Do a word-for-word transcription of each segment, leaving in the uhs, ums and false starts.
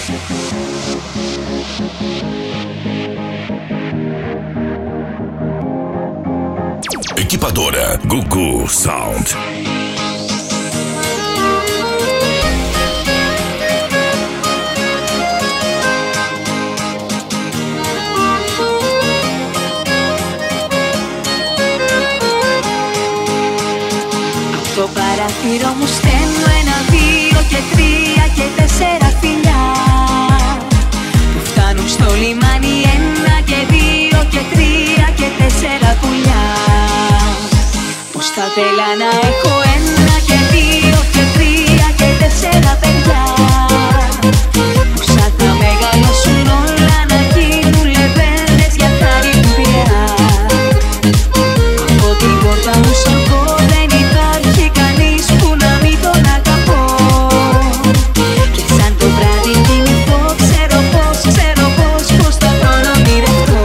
Equipadora Gugu Sound. Στο παράθυρο μου στέλνω ένα, δύο και τρία και τέσσερα φιλιά που φτάνουν στο λιμάνι. Ένα και δύο και τρία και τέσσερα πουλιά. Πως θα θέλα να έχω ένα και δύο και τρία και τέσσερα παιδιά, που σαν θα μεγαλώσουν όλα να γίνουν λεβέντες για χάρη του Πειραιά. Από την πόρτα μου σ' δεν υπάρχει κανείς που να μην τον αγαπώ. Και σαν το βράδυ κοιμηθώ, ξέρω πως, ξέρω πως, πως θα τον ονειρευτώ.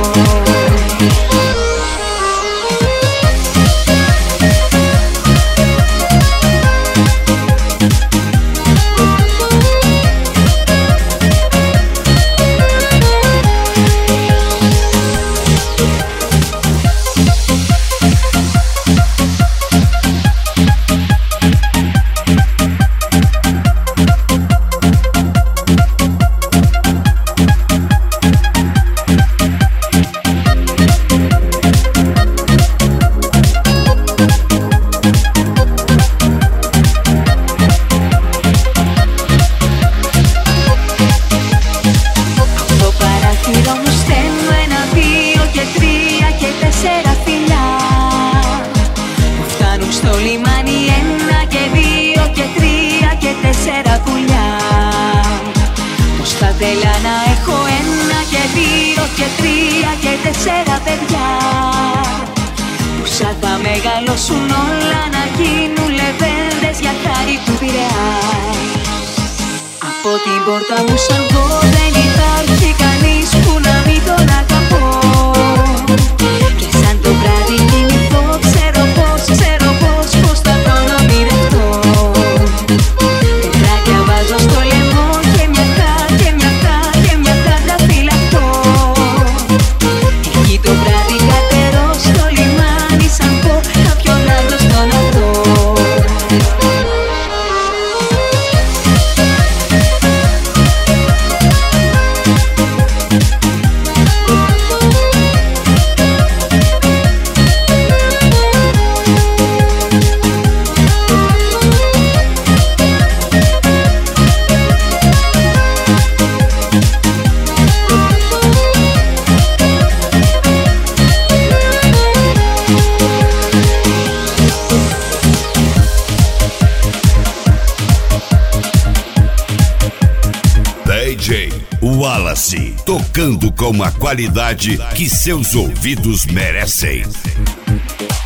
Θέλα να έχω ένα και δύο και τρία και τέσσερα παιδιά, που σαν θα μεγαλώσουν όλα να γίνουν λεβέντες για χάρη του Πειραιά. Από την πόρτα μου σαν βγω δεν υπάρχει κανείς που να μην τον αγαπώ. Και σαν το βράδυ κοιμηθώ, ξέρω πως, ξέρω πως, πως θα τον ονειρευτώ. Πετράκια βάζω στο λαιμό και μια χάρη και μια χάρτα φυλακτώ. Εκεί το βράδυ κατερώ στο λιμάνι σαν πω κάποιον άλλο στον οδό. D J Wallace, tocando com a qualidade que seus ouvidos merecem.